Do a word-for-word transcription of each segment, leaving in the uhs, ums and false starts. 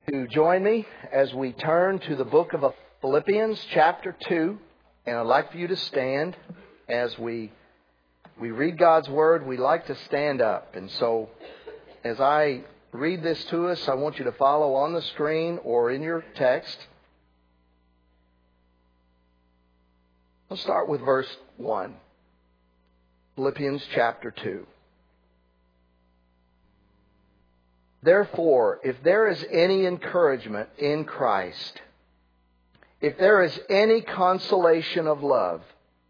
To join me as we turn to the book of Philippians chapter two, and I'd like for you to stand as we we read God's Word. We like to stand up, and so as I read this to us, I want you to follow on the screen or in your text. Let's start with verse one. Philippians chapter two. Therefore, if there is any encouragement in Christ, if there is any consolation of love,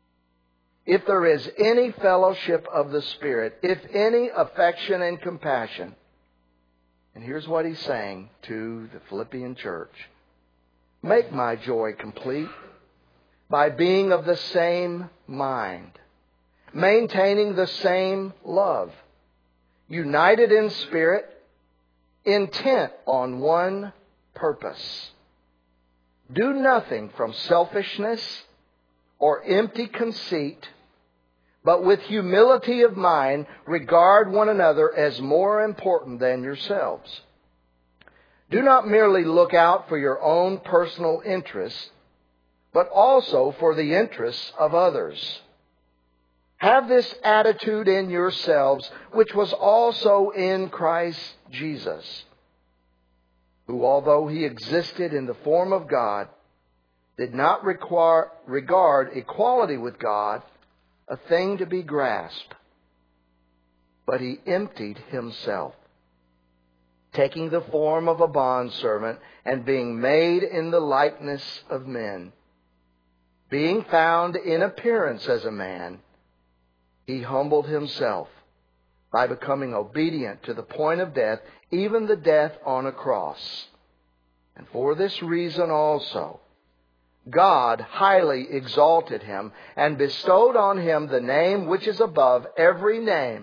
if there is any fellowship of the Spirit, if any affection and compassion, and here's what he's saying to the Philippian church: make my joy complete by being of the same mind, maintaining the same love, united in spirit, intent on one purpose. Do nothing from selfishness or empty conceit, but with humility of mind regard one another as more important than yourselves. Do not merely look out for your own personal interests, but also for the interests of others. Have this attitude in yourselves, which was also in Christ Jesus, who, although he existed in the form of God, did not require, regard equality with God a thing to be grasped, but he emptied himself, taking the form of a bondservant and being made in the likeness of men. Being found in appearance as a man, he humbled himself by becoming obedient to the point of death, even the death on a cross. And for this reason also, God highly exalted him and bestowed on him the name which is above every name,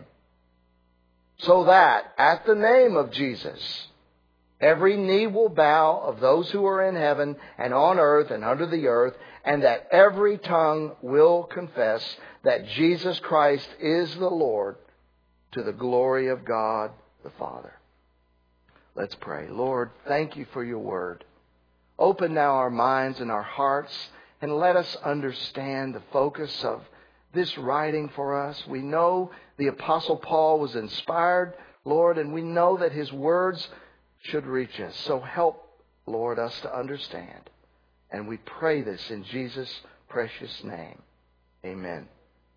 so that at the name of Jesus, every knee will bow of those who are in heaven and on earth and under the earth, and that every tongue will confess that Jesus Christ is the Lord, to the glory of God the Father. Let's pray. Lord, thank you for your word. Open now our minds and our hearts, and let us understand the focus of this writing for us. We know the Apostle Paul was inspired, Lord, and we know that his words should reach us. So help, Lord, us to understand. And we pray this in Jesus' precious name. Amen.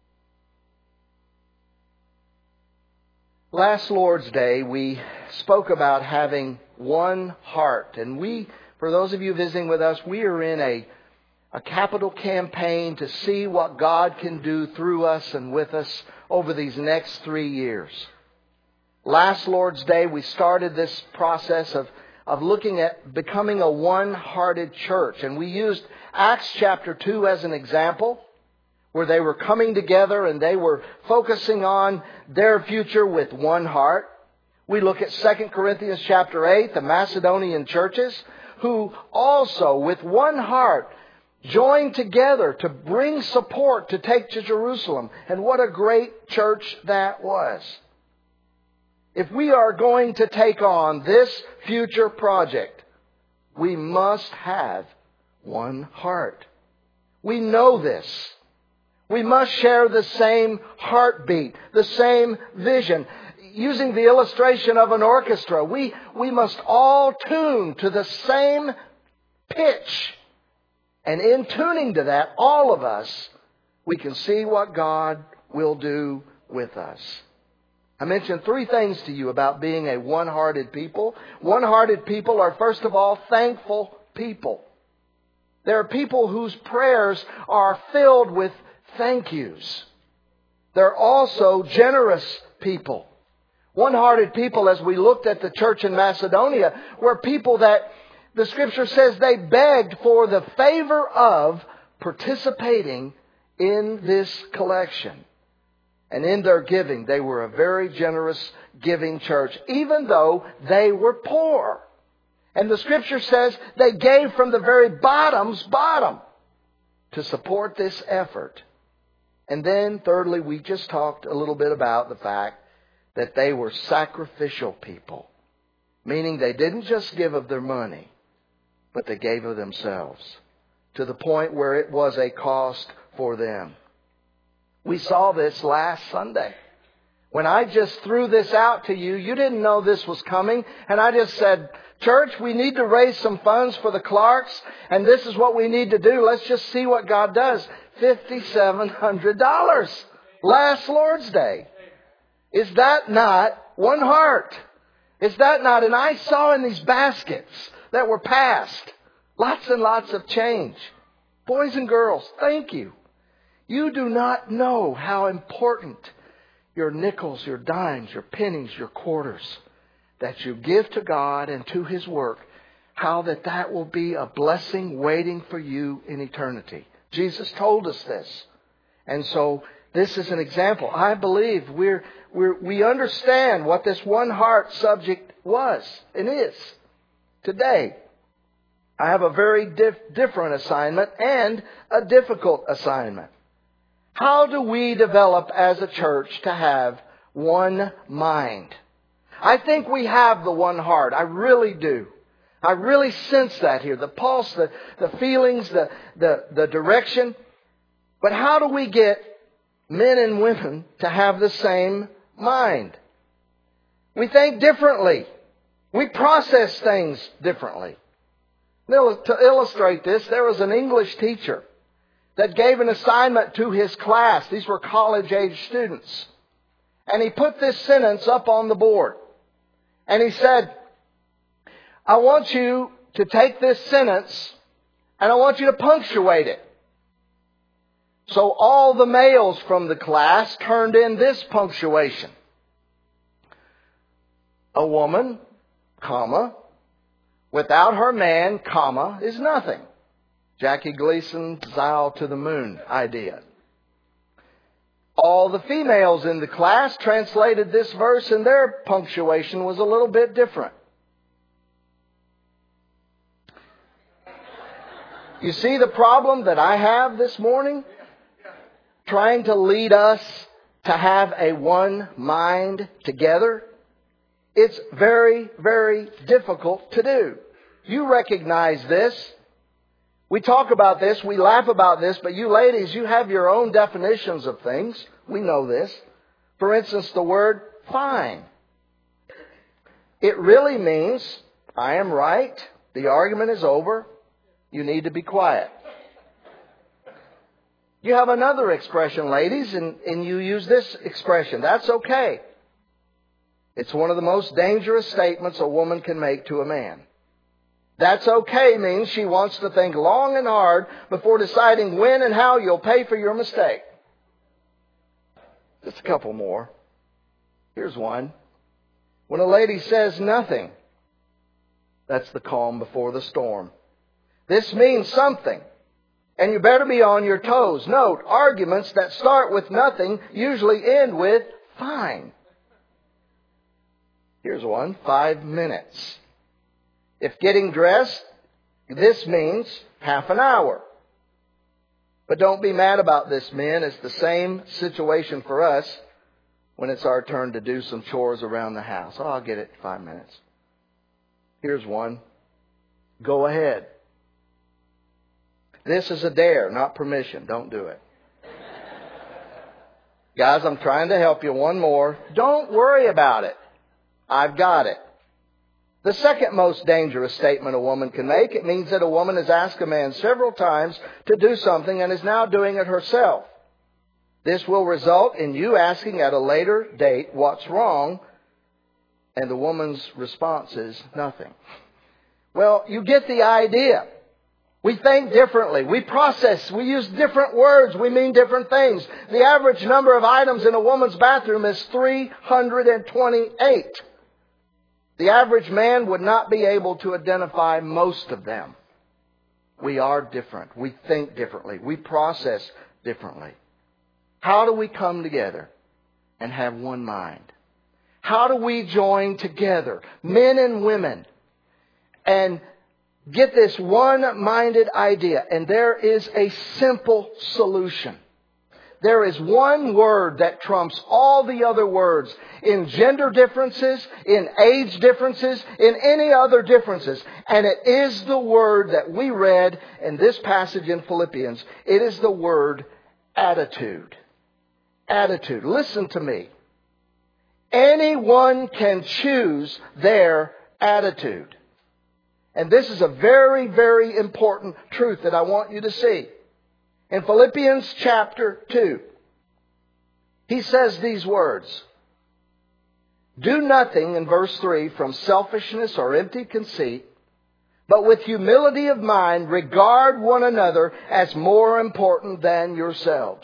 Last Lord's Day, we spoke about having one heart. And we, for those of you visiting with us, we are in a, a capital campaign to see what God can do through us and with us over these next three years. Last Lord's Day, we started this process of, of looking at becoming a one-hearted church. And we used Acts chapter two as an example, where they were coming together and they were focusing on their future with one heart. We look at Second Corinthians chapter eight, the Macedonian churches, who also with one heart joined together to bring support to take to Jerusalem. And what a great church that was. If we are going to take on this future project, we must have one heart. We know this. We must share the same heartbeat, the same vision. Using the illustration of an orchestra, we, we must all tune to the same pitch. And in tuning to that, all of us, we can see what God will do with us. I mentioned three things to you about being a one-hearted people. One-hearted people are, first of all, thankful people. There are people whose prayers are filled with thank yous. They're also generous people. One-hearted people, as we looked at the church in Macedonia, were people that the Scripture says they begged for the favor of participating in this collection. And in their giving, they were a very generous giving church, even though they were poor. And the Scripture says they gave from the very bottom's bottom to support this effort. And then, thirdly, we just talked a little bit about the fact that they were sacrificial people. Meaning they didn't just give of their money, but they gave of themselves, to the point where it was a cost for them. We saw this last Sunday. When I just threw this out to you, you didn't know this was coming. And I just said, church, we need to raise some funds for the Clarks. And this is what we need to do. Let's just see what God does. five thousand seven hundred dollars last Lord's Day. Is that not one heart? Is that not? And I saw in these baskets that were passed lots and lots of change. Boys and girls, thank you. You do not know how important your nickels, your dimes, your pennies, your quarters that you give to God and to His work, how that that will be a blessing waiting for you in eternity. Jesus told us this. And so this is an example. I believe we're, we're, we understand what this one heart subject was and is today. I have a very dif- different assignment and a difficult assignment. How do we develop as a church to have one mind? I think we have the one heart. I really do. I really sense that here. The pulse, the, the feelings, the, the, the direction. But how do we get men and women to have the same mind? We think differently. We process things differently. Now, to illustrate this, there was an English teacher that gave an assignment to his class. These were college-age students. And he put this sentence up on the board. And he said, I want you to take this sentence and I want you to punctuate it. So all the males from the class turned in this punctuation. A woman, comma, without her man, comma, is nothing. Jackie Gleason's Dial to the Moon idea. All the females in the class translated this verse and their punctuation was a little bit different. You see the problem that I have this morning? Trying to lead us to have a one mind together. It's very, very difficult to do. You recognize this. We talk about this, we laugh about this, but you ladies, you have your own definitions of things. We know this. For instance, the word fine. It really means, I am right, the argument is over, you need to be quiet. You have another expression, ladies, and, and you use this expression. That's okay. It's one of the most dangerous statements a woman can make to a man. That's okay means she wants to think long and hard before deciding when and how you'll pay for your mistake. Just a couple more. Here's one. When a lady says nothing, that's the calm before the storm. This means something, and you better be on your toes. Note, arguments that start with nothing usually end with fine. Here's one. Five minutes. If getting dressed, this means half an hour. But don't be mad about this, men. It's the same situation for us when it's our turn to do some chores around the house. Oh, I'll get it in five minutes. Here's one. Go ahead. This is a dare, not permission. Don't do it. Guys, I'm trying to help you. One more. Don't worry about it. I've got it. The second most dangerous statement a woman can make, it means that a woman has asked a man several times to do something and is now doing it herself. This will result in you asking at a later date what's wrong, and the woman's response is nothing. Well, you get the idea. We think differently. We process. We use different words. We mean different things. The average number of items in a woman's bathroom is three hundred twenty-eight. The average man would not be able to identify most of them. We are different. We think differently. We process differently. How do we come together and have one mind? How do we join together, men and women, and get this one-minded idea? And there is a simple solution. there is one word that trumps all the other words in gender differences, in age differences, in any other differences. And it is the word that we read in this passage in Philippians. It is the word attitude. Attitude. Listen to me. Anyone can choose their attitude. And this is a very, very important truth that I want you to see. In Philippians chapter two, he says these words. Do nothing, in verse three, from selfishness or empty conceit, but with humility of mind regard one another as more important than yourselves.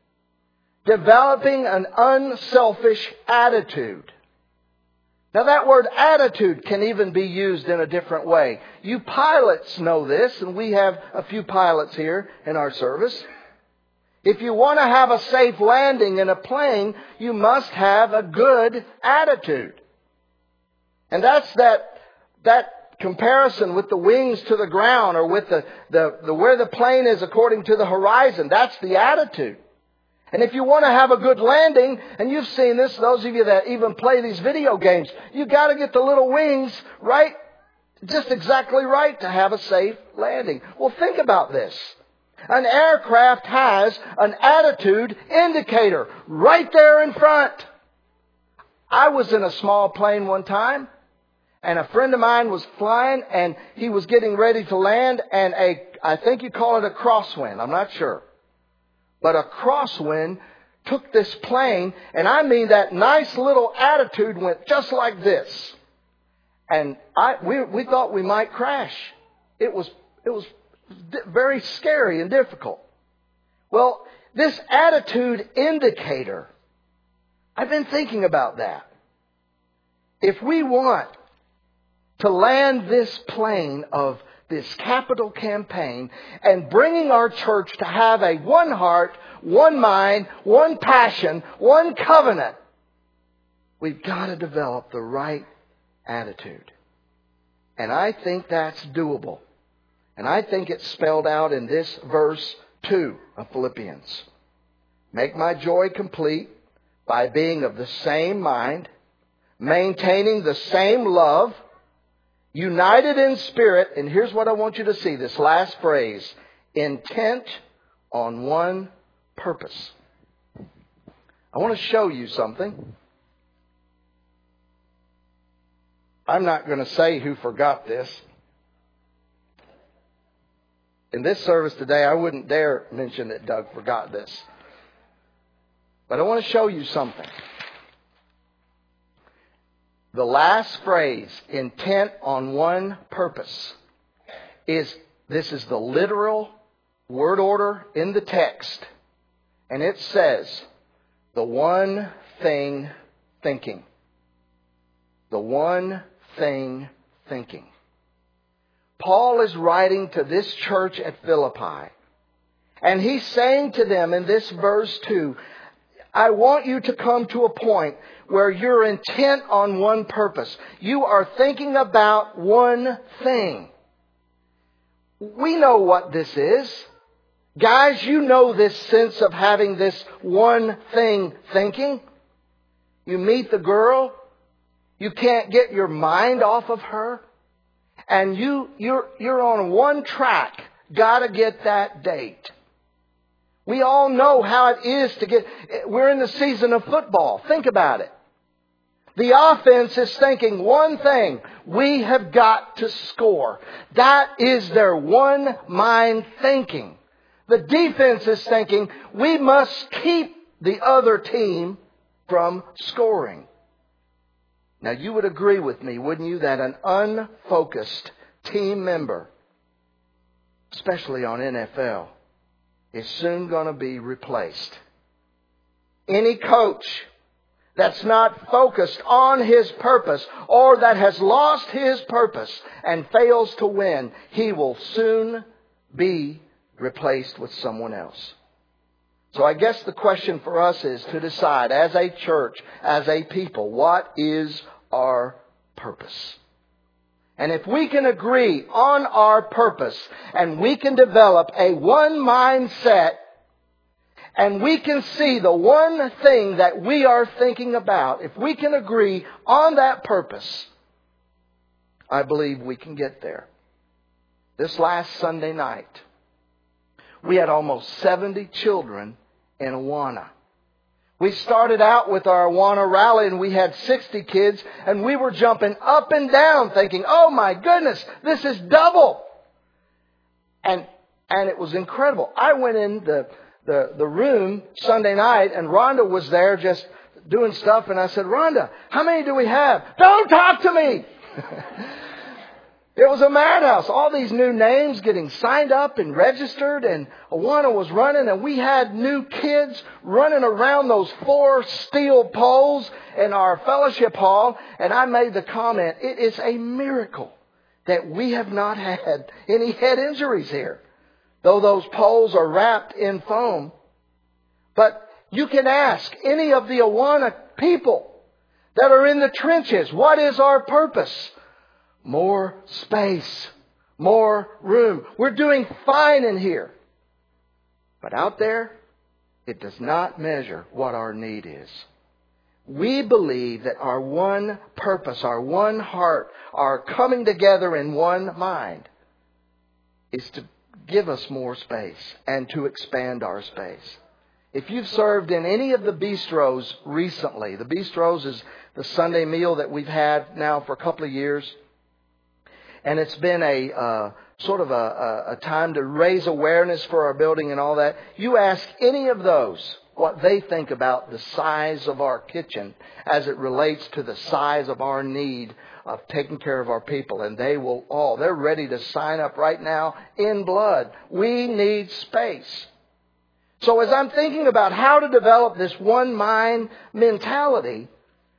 Developing an unselfish attitude. Now that word attitude can even be used in a different way. You pilots know this, and we have a few pilots here in our service. If you want to have a safe landing in a plane, you must have a good attitude. And that's that, that comparison with the wings to the ground, or with the, the, the where the plane is according to the horizon. That's the attitude. And if you want to have a good landing, and you've seen this, those of you that even play these video games, you've got to get the little wings right, just exactly right to have a safe landing. Well, think about this. An aircraft has an attitude indicator right there in front. I was in a small plane one time, and a friend of mine was flying, and he was getting ready to land, and a, I think you call it a crosswind, I'm not sure. But a crosswind took this plane, and I mean that nice little attitude went just like this. And I we we thought we might crash. It was it was very scary and difficult. Well, this attitude indicator, I've been thinking about that. If we want to land this plane of this capital campaign and bringing our church to have a one heart, one mind, one passion, one covenant, we've got to develop the right attitude. And I think that's doable. And I think it's spelled out in this verse two of Philippians. Make my joy complete by being of the same mind, maintaining the same love, united in spirit, and here's what I want you to see, this last phrase, intent on one purpose. I want to show you something. I'm not going to say who forgot this. In this service today, I wouldn't dare mention that Doug forgot this. But I want to show you something. The last phrase, intent on one purpose, is, this is the literal word order in the text. And it says, the one thing thinking. The one thing thinking. Paul is writing to this church at Philippi. And he's saying to them in this verse two, I want you to come to a point where you're intent on one purpose. You are thinking about one thing. We know what this is. Guys, you know this sense of having this one thing thinking. You meet the girl. You can't get your mind off of her. And you, you're, you're on one track. Gotta get that date. We all know how it is to get... We're in the season of football. Think about it. The offense is thinking one thing. We have got to score. That is their one mind thinking. The defense is thinking we must keep the other team from scoring. Now you would agree with me, wouldn't you, that an unfocused team member, especially on N F L, is soon going to be replaced. Any coach that's not focused on his purpose, or that has lost his purpose and fails to win, he will soon be replaced with someone else. So I guess the question for us is to decide as a church, as a people, what is our purpose? And if we can agree on our purpose and we can develop a one mindset and we can see the one thing that we are thinking about, if we can agree on that purpose, I believe we can get there. This last Sunday night, we had almost seventy children in Awana. We started out with our Awana rally and we had sixty kids, and we were jumping up and down thinking, oh my goodness, this is double. And and it was incredible. I went in the, the, the room Sunday night and Rhonda was there just doing stuff, and I said, Rhonda, how many do we have? Don't talk to me! It was a madhouse. All these new names getting signed up and registered, and Awana was running, and we had new kids running around those four steel poles in our fellowship hall. And I made the comment, it is a miracle that we have not had any head injuries here, though those poles are wrapped in foam. But you can ask any of the Awana people that are in the trenches, what is our purpose? More space, more room. We're doing fine in here. But out there, it does not measure what our need is. We believe that our one purpose, our one heart, our coming together in one mind is to give us more space and to expand our space. If you've served in any of the bistros recently, the bistros is the Sunday meal that we've had now for a couple of years. And it's been a uh, sort of a, a, a time to raise awareness for our building and all that. You ask any of those what they think about the size of our kitchen as it relates to the size of our need of taking care of our people. And they will all, they're ready to sign up right now in blood. We need space. So as I'm thinking about how to develop this one mind mentality,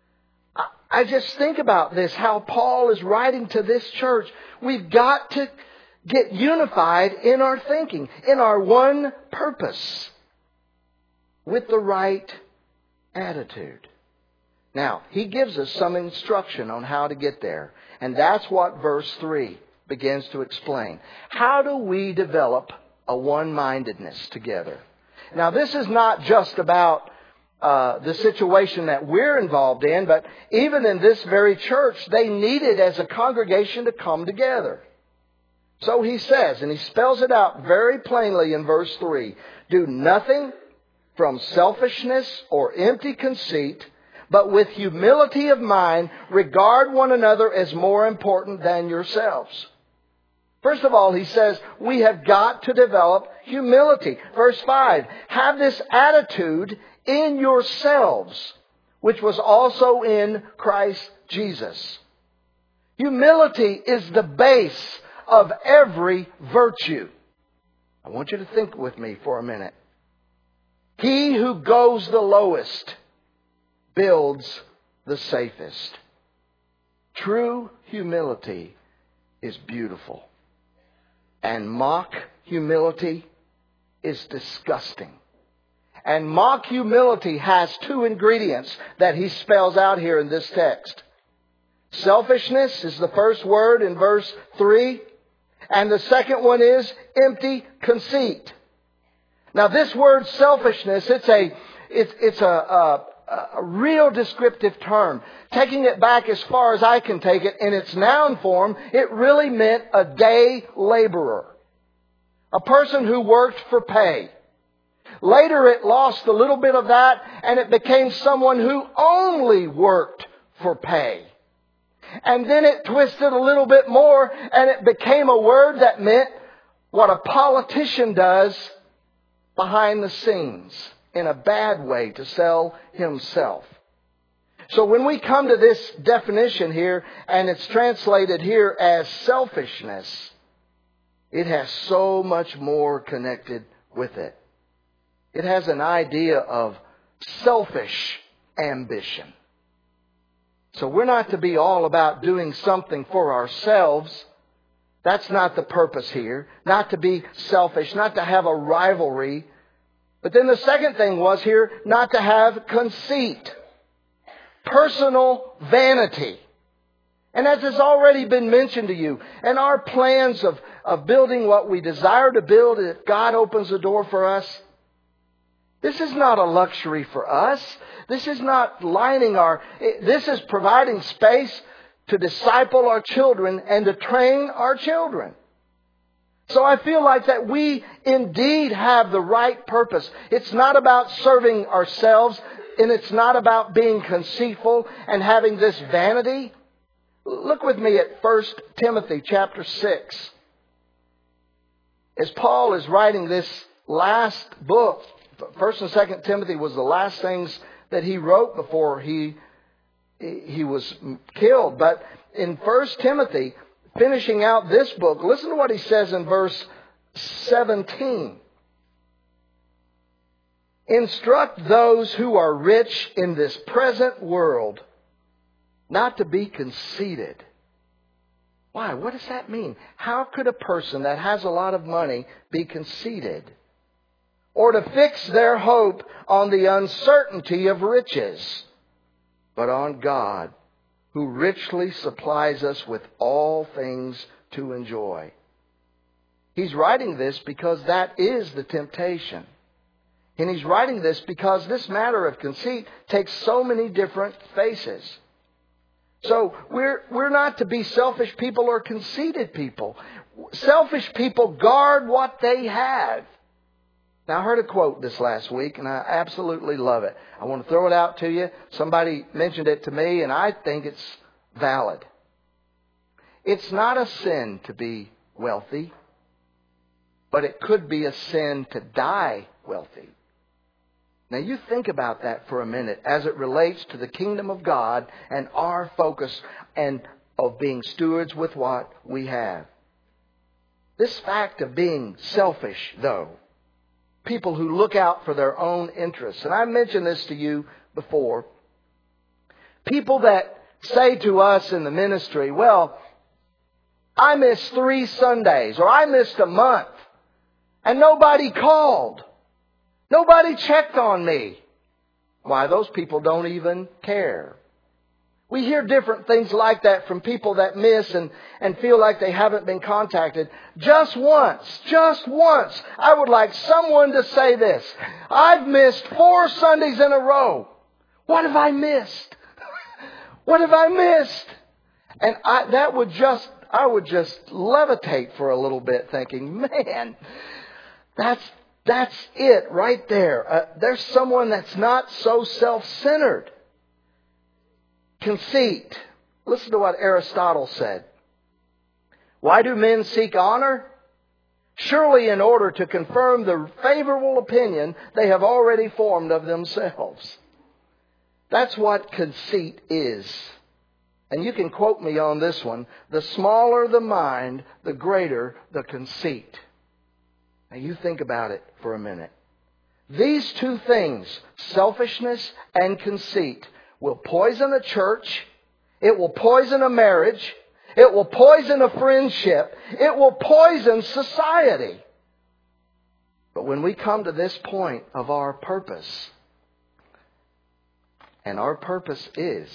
I just think about this, how Paul is writing to this church. We've got to get unified in our thinking, in our one purpose, with the right attitude. Now, he gives us some instruction on how to get there. And that's what verse three begins to explain. How do we develop a one-mindedness together? Now, this is not just about Uh, the situation that we're involved in, but even in this very church, they needed as a congregation to come together. So he says, and he spells it out very plainly in verse three, do nothing from selfishness or empty conceit, but with humility of mind, regard one another as more important than yourselves. First of all, he says, we have got to develop humility. Verse five, have this attitude in yourselves, which was also in Christ Jesus. Humility is the base of every virtue. I want you to think with me for a minute. He who goes the lowest builds the safest. True humility is beautiful. And mock humility is disgusting. And mock humility has two ingredients that he spells out here in this text. Selfishness is the first word in verse three. And the second one is empty conceit. Now this word selfishness, it's a, it's, it's a, a, a real descriptive term. Taking it back as far as I can take it, in its noun form, it really meant a day laborer. A person who worked for pay. Later it lost a little bit of that and it became someone who only worked for pay. And then it twisted a little bit more and it became a word that meant what a politician does behind the scenes in a bad way to sell himself. So when we come to this definition here and it's translated here as selfishness, it has so much more connected with it. It has an idea of selfish ambition. So we're not to be all about doing something for ourselves. That's not the purpose here. Not to be selfish, not to have a rivalry. But then the second thing was here, not to have conceit. Personal vanity. And as has already been mentioned to you, and our plans of, of building what we desire to build, if God opens the door for us, This is not a luxury for us. This is not lining our... This is providing space to disciple our children and to train our children. So I feel like that we indeed have the right purpose. It's not about serving ourselves, and it's not about being conceitful and having this vanity. Look with me at First Timothy chapter six. As Paul is writing this last book, First and Second Timothy was the last things that he wrote before he he was killed. But in First Timothy, finishing out this book, listen to what he says in verse seventeen. Instruct those who are rich in this present world not to be conceited. Why? What does that mean? How could a person that has a lot of money be conceited? Or to fix their hope on the uncertainty of riches, but on God, who richly supplies us with all things to enjoy. He's writing this because that is the temptation. And he's writing this because this matter of conceit takes so many different faces. So we're, we're not to be selfish people or conceited people. Selfish people guard what they have. Now, I heard a quote this last week, and I absolutely love it. I want to throw it out to you. Somebody mentioned it to me, and I think it's valid. It's not a sin to be wealthy, but it could be a sin to die wealthy. Now, you think about that for a minute as it relates to the kingdom of God and our focus and of being stewards with what we have. This fact of being selfish, though, people who look out for their own interests. And I mentioned this to you before. People that say to us in the ministry, well, I missed three Sundays, or I missed a month, and nobody called. Nobody checked on me. Why, those people don't even care. We hear different things like that from people that miss and, and feel like they haven't been contacted. Just once, just once, I would like someone to say this. I've missed four Sundays in a row. What have I missed? What have I missed? And I, that would just, I would just levitate for a little bit thinking, man, that's, that's it right there. Uh, there's someone that's not so self-centered. Conceit. Listen to what Aristotle said. Why do men seek honor? Surely in order to confirm the favorable opinion they have already formed of themselves. That's what conceit is. And you can quote me on this one. The smaller the mind, the greater the conceit. Now you think about it for a minute. These two things, selfishness and conceit, will poison a church. It will poison a marriage. It will poison a friendship. It will poison society. But when we come to this point of our purpose, and our purpose is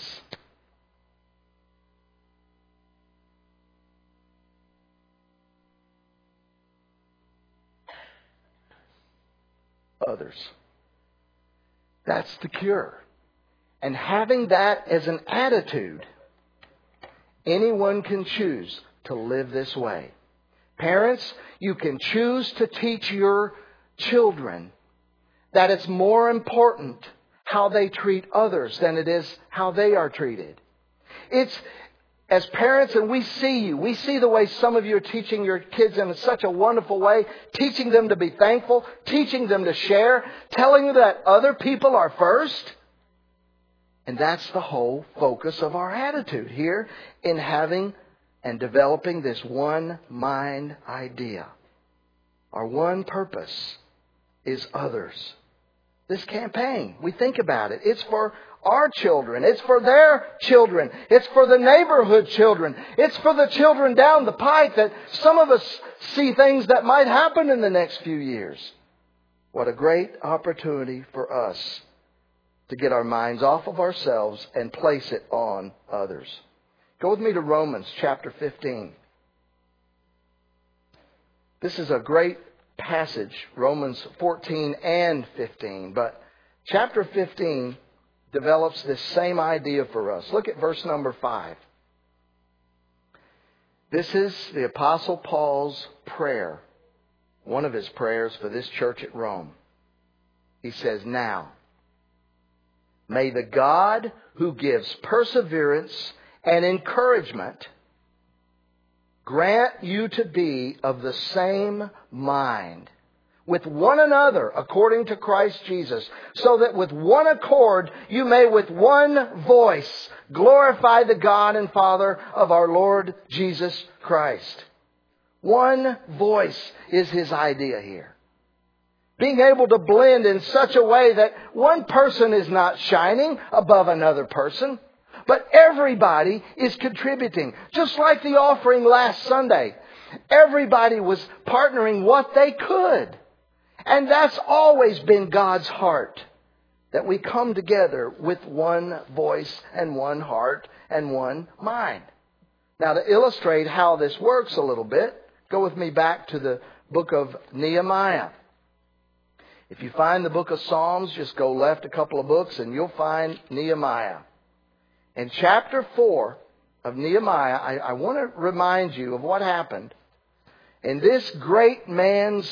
others. That's the cure. And having that as an attitude, anyone can choose to live this way. Parents, you can choose to teach your children that it's more important how they treat others than it is how they are treated. It's, as parents, and we see you, we see the way some of you are teaching your kids in such a wonderful way, teaching them to be thankful, teaching them to share, telling them that other people are first. And that's the whole focus of our attitude here in having and developing this one mind idea. Our one purpose is others. This campaign, we think about it. It's for our children. It's for their children. It's for the neighborhood children. It's for the children down the pike that some of us see things that might happen in the next few years. What a great opportunity for us to get our minds off of ourselves and place it on others. Go with me to Romans chapter fifteen. This is a great passage, Romans fourteen and fifteen. But chapter fifteen develops this same idea for us. Look at verse number five. This is the Apostle Paul's prayer, one of his prayers for this church at Rome. He says, "Now, may the God who gives perseverance and encouragement grant you to be of the same mind with one another according to Christ Jesus, so that with one accord you may with one voice glorify the God and Father of our Lord Jesus Christ." One voice is his idea here. Being able to blend in such a way that one person is not shining above another person, but everybody is contributing. Just like the offering last Sunday. Everybody was partnering what they could. And that's always been God's heart. That we come together with one voice and one heart and one mind. Now, to illustrate how this works a little bit, go with me back to the book of Nehemiah. If you find the book of Psalms, just go left a couple of books and you'll find Nehemiah. In chapter four of Nehemiah, I, I want to remind you of what happened in this great man's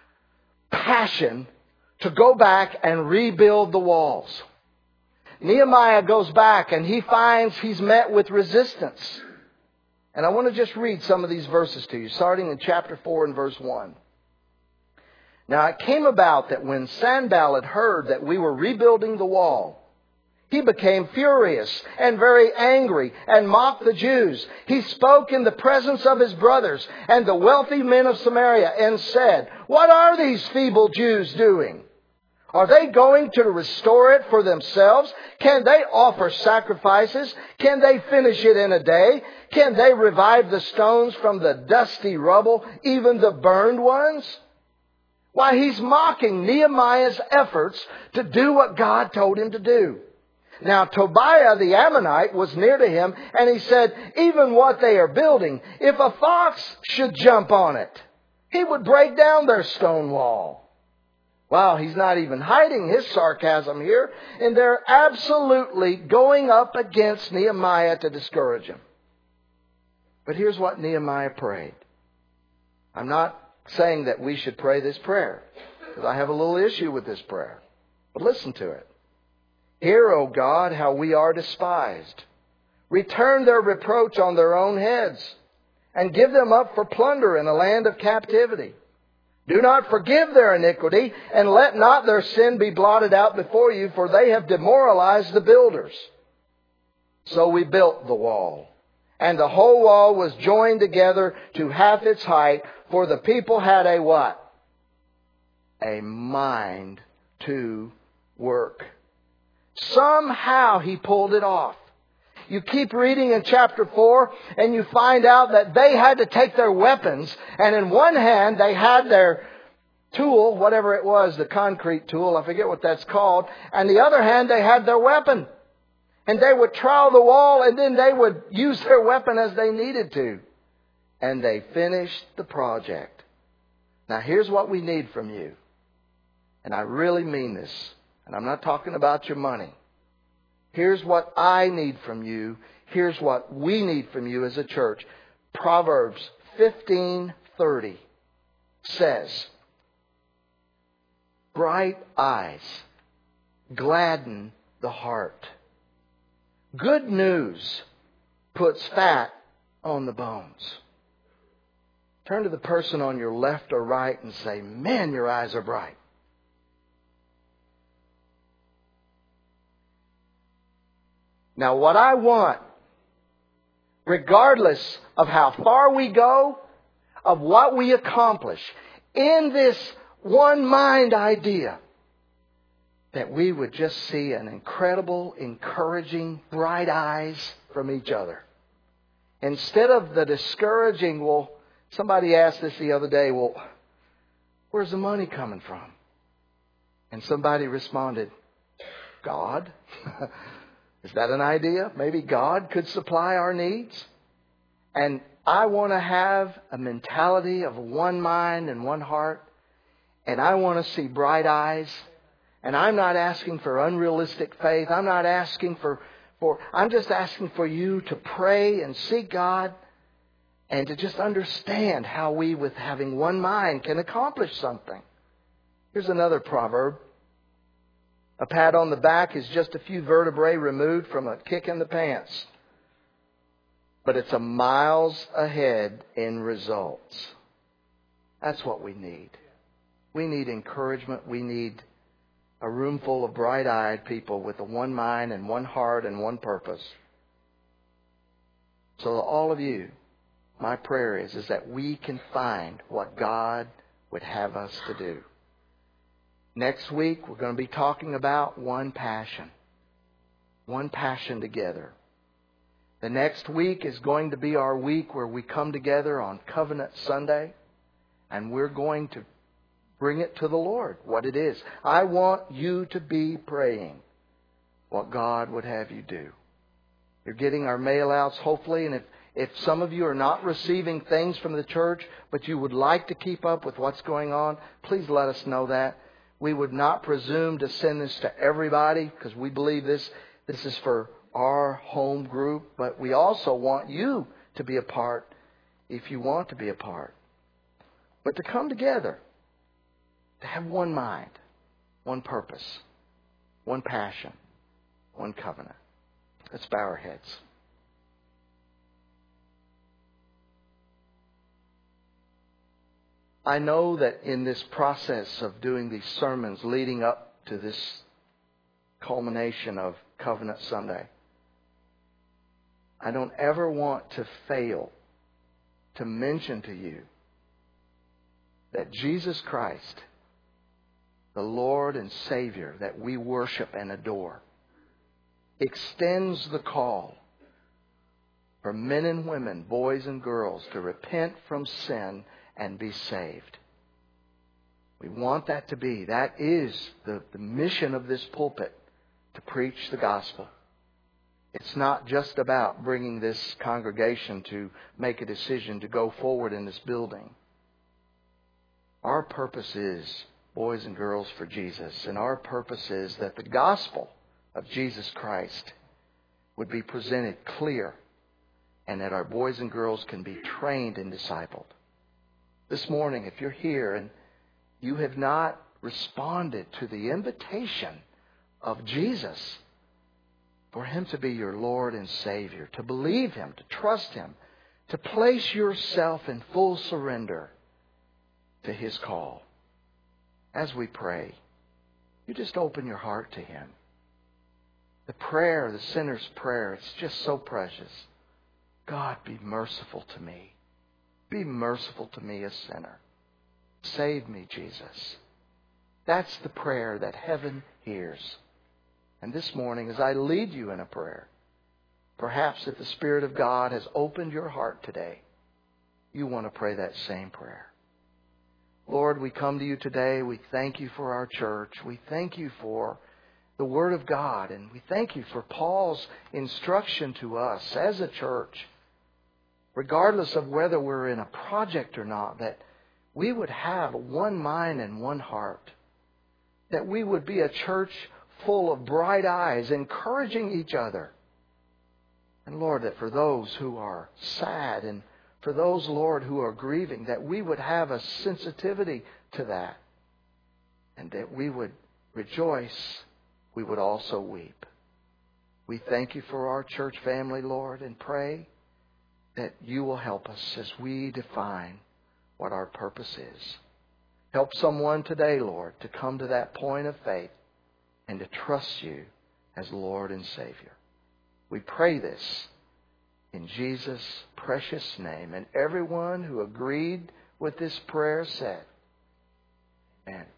passion to go back and rebuild the walls. Nehemiah goes back and he finds he's met with resistance. And I want to just read some of these verses to you, starting in chapter four and verse one. "Now it came about that when Sanballat heard that we were rebuilding the wall, he became furious and very angry and mocked the Jews. He spoke in the presence of his brothers and the wealthy men of Samaria and said, 'What are these feeble Jews doing? Are they going to restore it for themselves? Can they offer sacrifices? Can they finish it in a day? Can they revive the stones from the dusty rubble, even the burned ones?'" Why, he's mocking Nehemiah's efforts to do what God told him to do. Now, Tobiah the Ammonite was near to him, and he said, "Even what they are building, if a fox should jump on it, he would break down their stone wall." Wow, he's not even hiding his sarcasm here, and they're absolutely going up against Nehemiah to discourage him. But here's what Nehemiah prayed. I'm not saying that we should pray this prayer, because I have a little issue with this prayer. But listen to it. "Hear, O God, how we are despised. Return their reproach on their own heads, and give them up for plunder in a land of captivity. Do not forgive their iniquity, and let not their sin be blotted out before you, for they have demoralized the builders." So we built the wall, and the whole wall was joined together to half its height, for the people had a what? A mind to work. Somehow he pulled it off. You keep reading in chapter four and you find out that they had to take their weapons, and in one hand they had their tool, whatever it was, the concrete tool, I forget what that's called, and the other hand they had their weapon. And they would trowel the wall, and then they would use their weapon as they needed to. And they finished the project. Now here's what we need from you. And I really mean this. And I'm not talking about your money. Here's what I need from you. Here's what we need from you as a church. Proverbs fifteen thirty says, "Bright eyes gladden the heart. Good news puts fat on the bones." Turn to the person on your left or right and say, "Man, your eyes are bright." Now, what I want, regardless of how far we go, of what we accomplish, in this one mind idea, that we would just see an incredible, encouraging, bright eyes from each other. Instead of the discouraging, well, somebody asked this the other day, well, where's the money coming from? And somebody responded, God? Is that an idea? Maybe God could supply our needs? And I want to have a mentality of one mind and one heart. And I want to see bright eyes. And I'm not asking for unrealistic faith. I'm not asking for, for, I'm just asking for you to pray and seek God and to just understand how we, with having one mind, can accomplish something. Here's another proverb. A pat on the back is just a few vertebrae removed from a kick in the pants. But it's a miles ahead in results. That's what we need. We need encouragement. We need a room full of bright-eyed people with a one mind and one heart and one purpose. So all of you, my prayer is, is that we can find what God would have us to do. Next week, we're going to be talking about one passion. One passion together. The next week is going to be our week where we come together on Covenant Sunday, and we're going to bring it to the Lord, what it is. I want you to be praying what God would have you do. You're getting our mail outs, hopefully, and if, if some of you are not receiving things from the church, but you would like to keep up with what's going on, please let us know that. We would not presume to send this to everybody because we believe this, this is for our home group, but we also want you to be a part if you want to be a part. But to come together, to have one mind, one purpose, one passion, one covenant. Let's bow our heads. I know that in this process of doing these sermons leading up to this culmination of Covenant Sunday, I don't ever want to fail to mention to you that Jesus Christ, the Lord and Savior that we worship and adore, extends the call for men and women, boys and girls, to repent from sin and be saved. We want that to be. That is the, the mission of this pulpit, to preach the gospel. It's not just about bringing this congregation to make a decision to go forward in this building. Our purpose is boys and girls for Jesus. And our purpose is that the gospel of Jesus Christ would be presented clear and that our boys and girls can be trained and discipled. This morning, if you're here and you have not responded to the invitation of Jesus for Him to be your Lord and Savior, to believe Him, to trust Him, to place yourself in full surrender to His call, as we pray, you just open your heart to Him. The prayer, the sinner's prayer, it's just so precious. God, be merciful to me. Be merciful to me, a sinner. Save me, Jesus. That's the prayer that heaven hears. And this morning, as I lead you in a prayer, perhaps if the Spirit of God has opened your heart today, you want to pray that same prayer. Lord, we come to you today. We thank you for our church. We thank you for the Word of God. And we thank you for Paul's instruction to us as a church, regardless of whether we're in a project or not, that we would have one mind and one heart. That we would be a church full of bright eyes, encouraging each other. And Lord, that for those who are sad and for those, Lord, who are grieving, that we would have a sensitivity to that. And that we would rejoice, we would also weep. We thank you for our church family, Lord, and pray that you will help us as we define what our purpose is. Help someone today, Lord, to come to that point of faith and to trust you as Lord and Savior. We pray this in Jesus' precious name. And everyone who agreed with this prayer said, Amen.